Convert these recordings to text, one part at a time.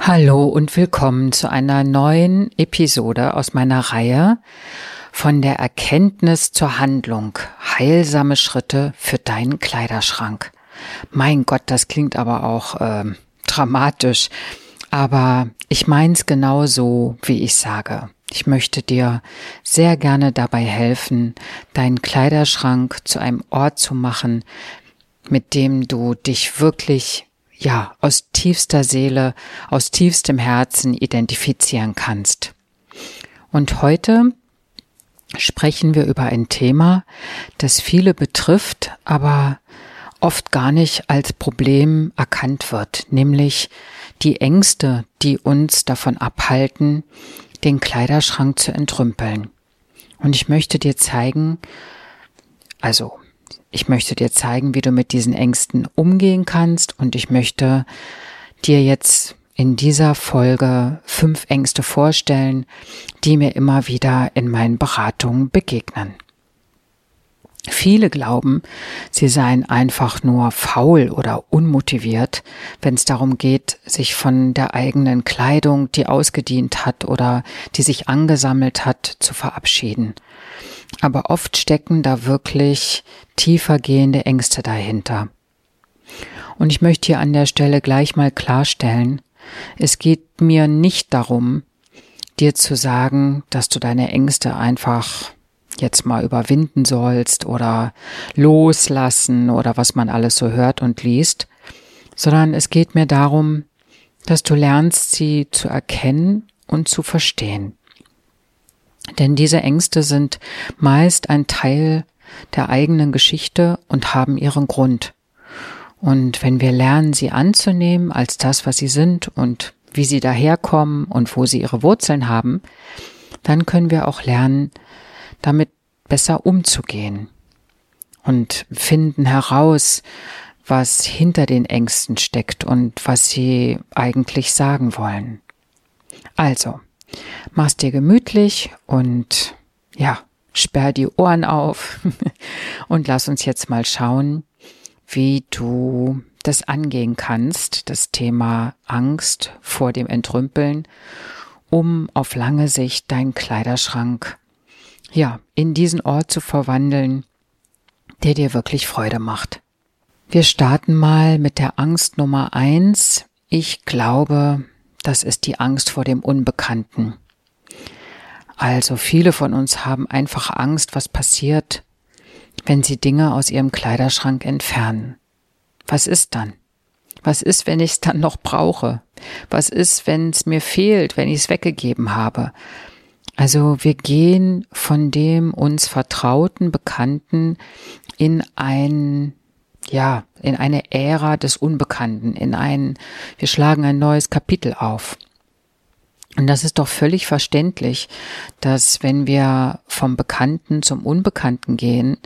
Hallo und willkommen zu einer neuen Episode aus meiner Reihe von der Erkenntnis zur Handlung. Heilsame Schritte für deinen Kleiderschrank. Mein Gott, das klingt aber auch dramatisch. Aber ich mein's genau so, wie ich sage. Ich möchte dir sehr gerne dabei helfen, deinen Kleiderschrank zu einem Ort zu machen, mit dem du dich wirklich aus tiefster Seele, aus tiefstem Herzen identifizieren kannst. Und heute sprechen wir über ein Thema, das viele betrifft, aber oft gar nicht als Problem erkannt wird, nämlich die Ängste, die uns davon abhalten, den Kleiderschrank zu entrümpeln. Und ich möchte dir zeigen, wie du mit diesen Ängsten umgehen kannst, und ich möchte dir jetzt in dieser Folge 5 Ängste vorstellen, die mir immer wieder in meinen Beratungen begegnen. Viele glauben, sie seien einfach nur faul oder unmotiviert, wenn es darum geht, sich von der eigenen Kleidung, die ausgedient hat oder die sich angesammelt hat, zu verabschieden. Aber oft stecken da wirklich tiefergehende Ängste dahinter. Und ich möchte hier an der Stelle gleich mal klarstellen, es geht mir nicht darum, dir zu sagen, dass du deine Ängste einfach jetzt mal überwinden sollst oder loslassen oder was man alles so hört und liest, sondern es geht mir darum, dass du lernst, sie zu erkennen und zu verstehen. Denn diese Ängste sind meist ein Teil der eigenen Geschichte und haben ihren Grund. Und wenn wir lernen, sie anzunehmen als das, was sie sind und wie sie daherkommen und wo sie ihre Wurzeln haben, dann können wir auch lernen, damit besser umzugehen und finden heraus, was hinter den Ängsten steckt und was sie eigentlich sagen wollen. Also, mach's dir gemütlich und sperr die Ohren auf und lass uns jetzt mal schauen, wie du das angehen kannst, das Thema Angst vor dem Entrümpeln, um auf lange Sicht deinen Kleiderschrank in diesen Ort zu verwandeln, der dir wirklich Freude macht. Wir starten mal mit der Angst Nummer 1. Ich glaube, das ist die Angst vor dem Unbekannten. Also viele von uns haben einfach Angst, was passiert, wenn sie Dinge aus ihrem Kleiderschrank entfernen. Was ist dann? Was ist, wenn ich es dann noch brauche? Was ist, wenn es mir fehlt, wenn ich es weggegeben habe? Also wir gehen von dem uns vertrauten, Bekannten in eine Ära des Unbekannten, wir schlagen ein neues Kapitel auf. Und das ist doch völlig verständlich, dass wenn wir vom Bekannten zum Unbekannten gehen,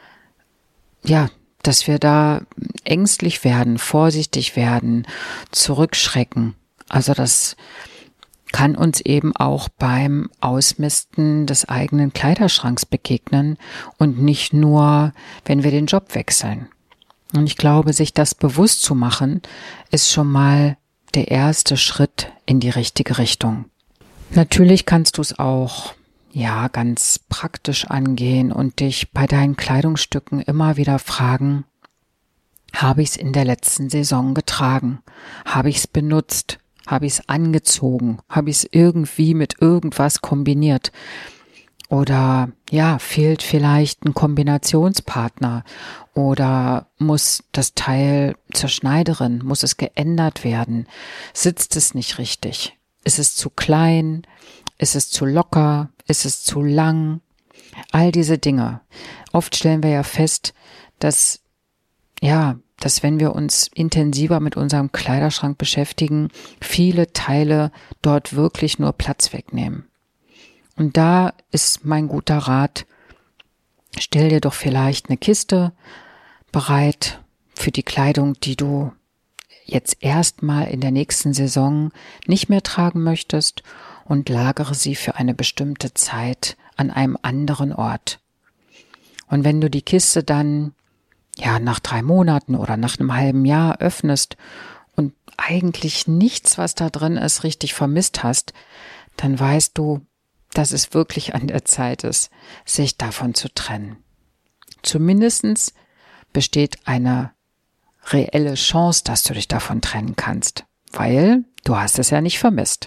dass wir da ängstlich werden, vorsichtig werden, zurückschrecken. Also das kann uns eben auch beim Ausmisten des eigenen Kleiderschranks begegnen und nicht nur, wenn wir den Job wechseln. Und ich glaube, sich das bewusst zu machen, ist schon mal der erste Schritt in die richtige Richtung. Natürlich kannst du es auch ganz praktisch angehen und dich bei deinen Kleidungsstücken immer wieder fragen, habe ich es in der letzten Saison getragen? Habe ich es benutzt? Habe ich es angezogen? Habe ich es irgendwie mit irgendwas kombiniert? Oder fehlt vielleicht ein Kombinationspartner? Oder muss das Teil zur Schneiderin? Muss es geändert werden? Sitzt es nicht richtig? Ist es zu klein? Ist es zu locker? Ist es zu lang? All diese Dinge. Oft stellen wir ja fest, dass wenn wir uns intensiver mit unserem Kleiderschrank beschäftigen, viele Teile dort wirklich nur Platz wegnehmen. Und da ist mein guter Rat, stell dir doch vielleicht eine Kiste bereit für die Kleidung, die du jetzt erstmal in der nächsten Saison nicht mehr tragen möchtest, und lagere sie für eine bestimmte Zeit an einem anderen Ort. Und wenn du die Kiste dann nach 3 Monaten oder nach einem halben Jahr öffnest und eigentlich nichts, was da drin ist, richtig vermisst hast, dann weißt du, dass es wirklich an der Zeit ist, sich davon zu trennen. Zumindest besteht eine reelle Chance, dass du dich davon trennen kannst, weil du hast es ja nicht vermisst.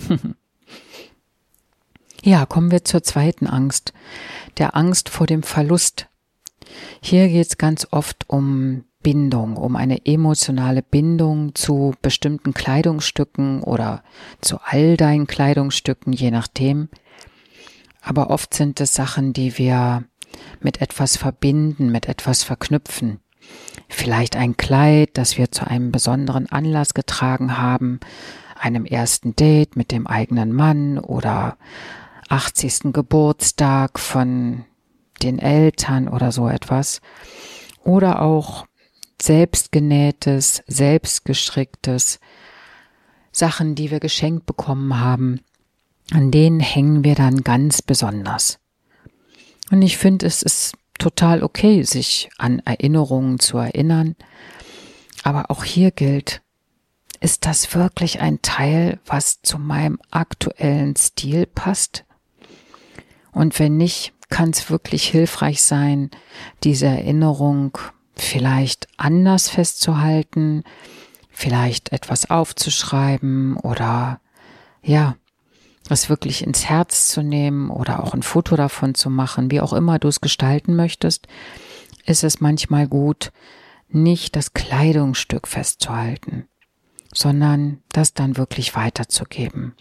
Ja, kommen wir zur zweiten Angst, der Angst vor dem Verlust. Hier geht es ganz oft um Bindung, um eine emotionale Bindung zu bestimmten Kleidungsstücken oder zu all deinen Kleidungsstücken, je nachdem. Aber oft sind es Sachen, die wir mit etwas verbinden, mit etwas verknüpfen. Vielleicht ein Kleid, das wir zu einem besonderen Anlass getragen haben, einem ersten Date mit dem eigenen Mann oder 80. Geburtstag von den Eltern oder so etwas. Oder auch selbstgenähtes, selbstgestricktes, Sachen, die wir geschenkt bekommen haben, an denen hängen wir dann ganz besonders. Und ich finde, es ist total okay, sich an Erinnerungen zu erinnern. Aber auch hier gilt, ist das wirklich ein Teil, was zu meinem aktuellen Stil passt? Und wenn nicht, kann es wirklich hilfreich sein, diese Erinnerung vielleicht anders festzuhalten, vielleicht etwas aufzuschreiben oder ja, es wirklich ins Herz zu nehmen oder auch ein Foto davon zu machen, wie auch immer du es gestalten möchtest, ist es manchmal gut, nicht das Kleidungsstück festzuhalten, sondern das dann wirklich weiterzugeben.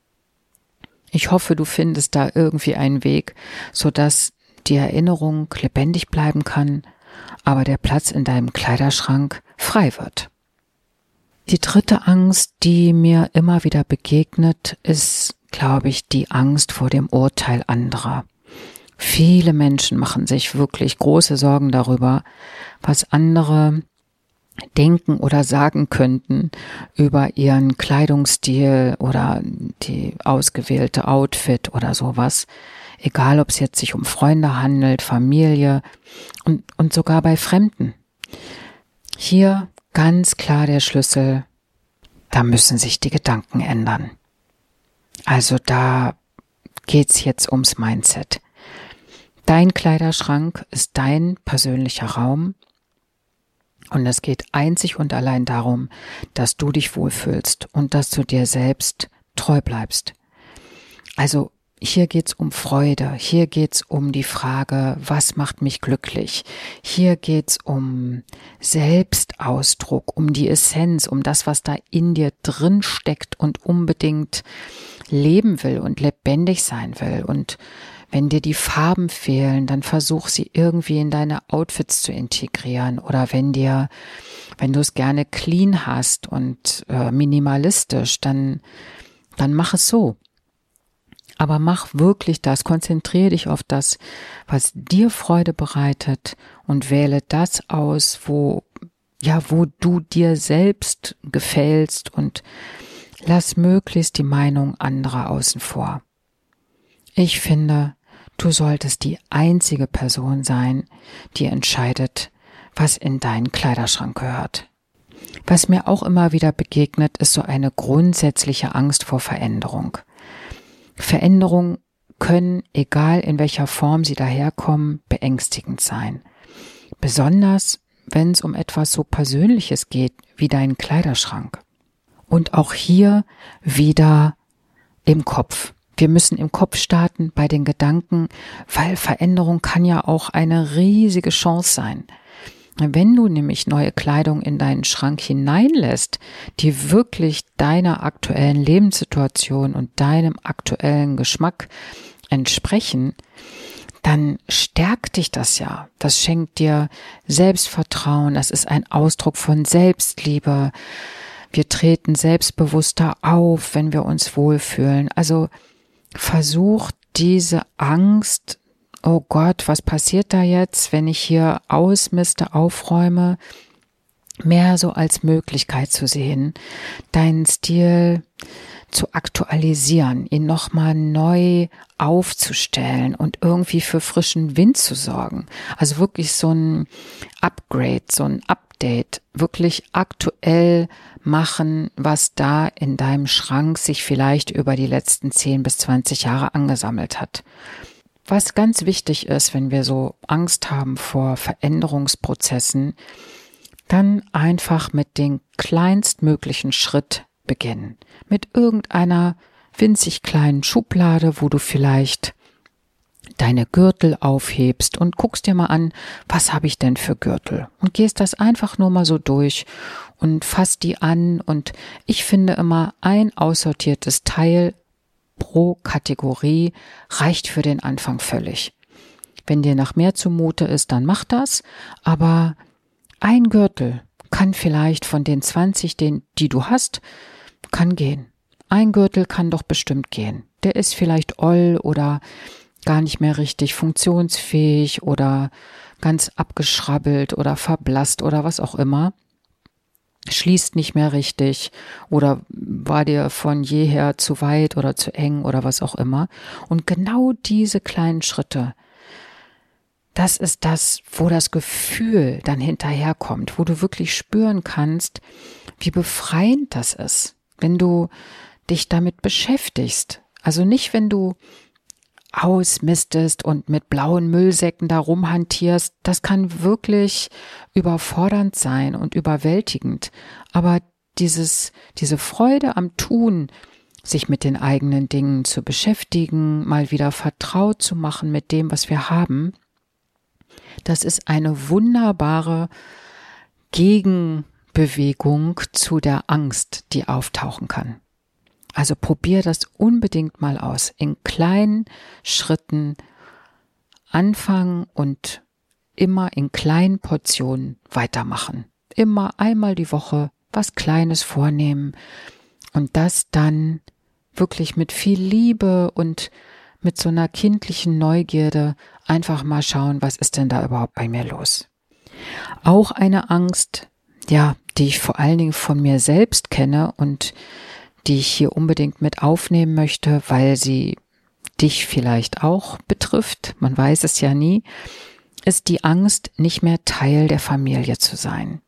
Ich hoffe, du findest da irgendwie einen Weg, sodass die Erinnerung lebendig bleiben kann, aber der Platz in deinem Kleiderschrank frei wird. Die dritte Angst, die mir immer wieder begegnet, ist, glaube ich, die Angst vor dem Urteil anderer. Viele Menschen machen sich wirklich große Sorgen darüber, was andere denken oder sagen könnten über ihren Kleidungsstil oder die ausgewählte Outfit oder sowas. Egal, ob es jetzt sich um Freunde handelt, Familie und sogar bei Fremden. Hier ganz klar der Schlüssel, da müssen sich die Gedanken ändern. Also da geht's jetzt ums Mindset. Dein Kleiderschrank ist dein persönlicher Raum und es geht einzig und allein darum, dass du dich wohlfühlst und dass du dir selbst treu bleibst. Also hier geht's um Freude, hier geht's um die Frage, was macht mich glücklich? Hier geht's um Selbstausdruck, um die Essenz, um das, was da in dir drin steckt und unbedingt leben will und lebendig sein will. Und wenn dir die Farben fehlen, dann versuch sie irgendwie in deine Outfits zu integrieren. Oder wenn du es gerne clean hast und minimalistisch, dann mach es so. Aber mach wirklich das, konzentriere dich auf das, was dir Freude bereitet und wähle das aus, wo du dir selbst gefällst und lass möglichst die Meinung anderer außen vor. Ich finde, du solltest die einzige Person sein, die entscheidet, was in deinen Kleiderschrank gehört. Was mir auch immer wieder begegnet, ist so eine grundsätzliche Angst vor Veränderung. Veränderungen können, egal in welcher Form sie daherkommen, beängstigend sein. Besonders, wenn es um etwas so Persönliches geht wie deinen Kleiderschrank. Und auch hier wieder im Kopf. Wir müssen im Kopf starten bei den Gedanken, weil Veränderung kann ja auch eine riesige Chance sein. Wenn du nämlich neue Kleidung in deinen Schrank hineinlässt, die wirklich deiner aktuellen Lebenssituation und deinem aktuellen Geschmack entsprechen, dann stärkt dich das ja. Das schenkt dir Selbstvertrauen, das ist ein Ausdruck von Selbstliebe. Wir treten selbstbewusster auf, wenn wir uns wohlfühlen. Also versuch diese Angst, oh Gott, was passiert da jetzt, wenn ich hier ausmiste, aufräume, mehr so als Möglichkeit zu sehen, deinen Stil zu aktualisieren, ihn nochmal neu aufzustellen und irgendwie für frischen Wind zu sorgen. Also wirklich so ein Upgrade, so ein Update Update, wirklich aktuell machen, was da in deinem Schrank sich vielleicht über die letzten 10 bis 20 Jahre angesammelt hat. Was ganz wichtig ist, wenn wir so Angst haben vor Veränderungsprozessen, dann einfach mit dem kleinstmöglichen Schritt beginnen. Mit irgendeiner winzig kleinen Schublade, wo du vielleicht deine Gürtel aufhebst und guckst dir mal an, was habe ich denn für Gürtel? Und gehst das einfach nur mal so durch und fasst die an. Und ich finde immer, ein aussortiertes Teil pro Kategorie reicht für den Anfang völlig. Wenn dir nach mehr zumute ist, dann mach das. Aber ein Gürtel kann vielleicht von den 20, die du hast, kann gehen. Ein Gürtel kann doch bestimmt gehen. Der ist vielleicht oll oder gar nicht mehr richtig funktionsfähig oder ganz abgeschrabbelt oder verblasst oder was auch immer. Schließt nicht mehr richtig oder war dir von jeher zu weit oder zu eng oder was auch immer. Und genau diese kleinen Schritte, das ist das, wo das Gefühl dann hinterherkommt, wo du wirklich spüren kannst, wie befreiend das ist, wenn du dich damit beschäftigst. Also nicht, wenn du ausmistest und mit blauen Müllsäcken da rumhantierst, das kann wirklich überfordernd sein und überwältigend. Aber diese Freude am Tun, sich mit den eigenen Dingen zu beschäftigen, mal wieder vertraut zu machen mit dem, was wir haben, das ist eine wunderbare Gegenbewegung zu der Angst, die auftauchen kann. Also probier das unbedingt mal aus. In kleinen Schritten anfangen und immer in kleinen Portionen weitermachen. Immer einmal die Woche was Kleines vornehmen und das dann wirklich mit viel Liebe und mit so einer kindlichen Neugierde einfach mal schauen, was ist denn da überhaupt bei mir los. Auch eine Angst, ja, die ich vor allen Dingen von mir selbst kenne und die ich hier unbedingt mit aufnehmen möchte, weil sie dich vielleicht auch betrifft, man weiß es ja nie, ist die Angst, nicht mehr Teil der Familie zu sein.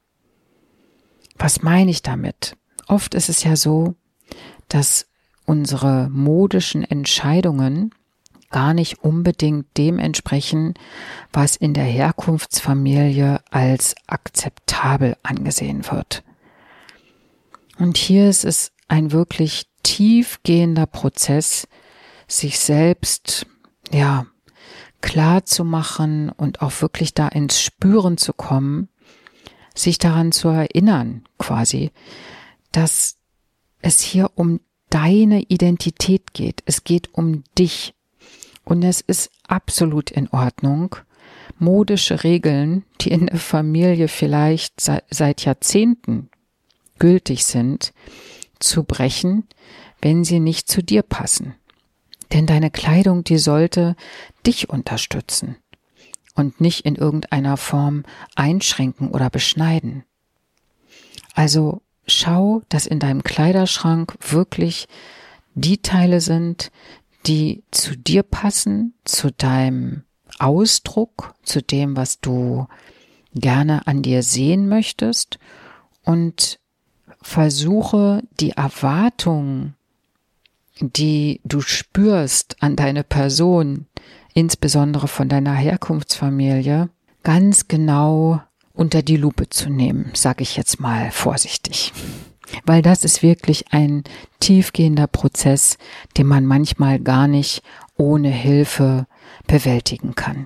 Was meine ich damit? Oft ist es ja so, dass unsere modischen Entscheidungen gar nicht unbedingt dem entsprechen, was in der Herkunftsfamilie als akzeptabel angesehen wird. Und hier ist es ein wirklich tiefgehender Prozess, sich selbst, ja, klar zu machen und auch wirklich da ins Spüren zu kommen, sich daran zu erinnern, quasi, dass es hier um deine Identität geht. Es geht um dich. Und es ist absolut in Ordnung, modische Regeln, die in der Familie vielleicht seit Jahrzehnten gültig sind, zu brechen, wenn sie nicht zu dir passen. Denn deine Kleidung, die sollte dich unterstützen und nicht in irgendeiner Form einschränken oder beschneiden. Also schau, dass in deinem Kleiderschrank wirklich die Teile sind, die zu dir passen, zu deinem Ausdruck, zu dem, was du gerne an dir sehen möchtest, und versuche die Erwartungen, die du spürst an deine Person, insbesondere von deiner Herkunftsfamilie, ganz genau unter die Lupe zu nehmen, sage ich jetzt mal vorsichtig. Weil das ist wirklich ein tiefgehender Prozess, den man manchmal gar nicht ohne Hilfe bewältigen kann.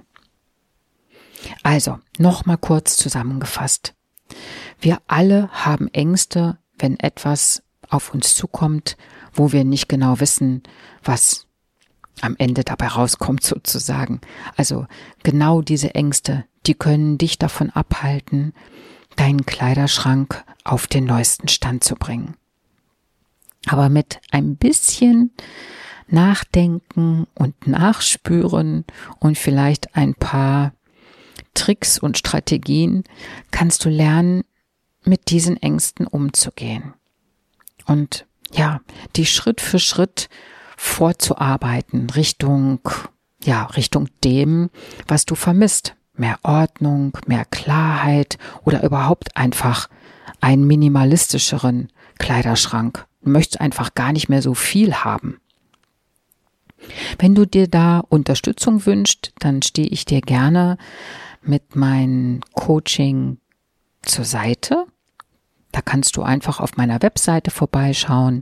Also, nochmal kurz zusammengefasst. Wir alle haben Ängste, wenn etwas auf uns zukommt, wo wir nicht genau wissen, was am Ende dabei rauskommt sozusagen. Also genau diese Ängste, die können dich davon abhalten, deinen Kleiderschrank auf den neuesten Stand zu bringen. Aber mit ein bisschen Nachdenken und Nachspüren und vielleicht ein paar Tricks und Strategien kannst du lernen, mit diesen Ängsten umzugehen. Und ja, die Schritt für Schritt vorzuarbeiten Richtung dem, was du vermisst. mehr Ordnung, mehr Klarheit oder überhaupt einfach einen minimalistischeren Kleiderschrank. Du möchtest einfach gar nicht mehr so viel haben. Wenn du dir da Unterstützung wünschst, dann stehe ich dir gerne mit meinem Coaching zur Seite. Da kannst du einfach auf meiner Webseite vorbeischauen,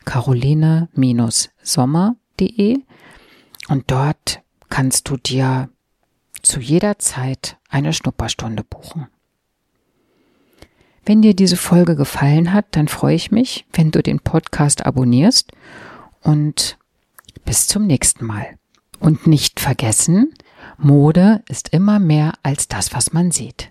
caroline-sommer.de, und dort kannst du dir zu jeder Zeit eine Schnupperstunde buchen. Wenn dir diese Folge gefallen hat, dann freue ich mich, wenn du den Podcast abonnierst, und bis zum nächsten Mal. Und nicht vergessen, Mode ist immer mehr als das, was man sieht.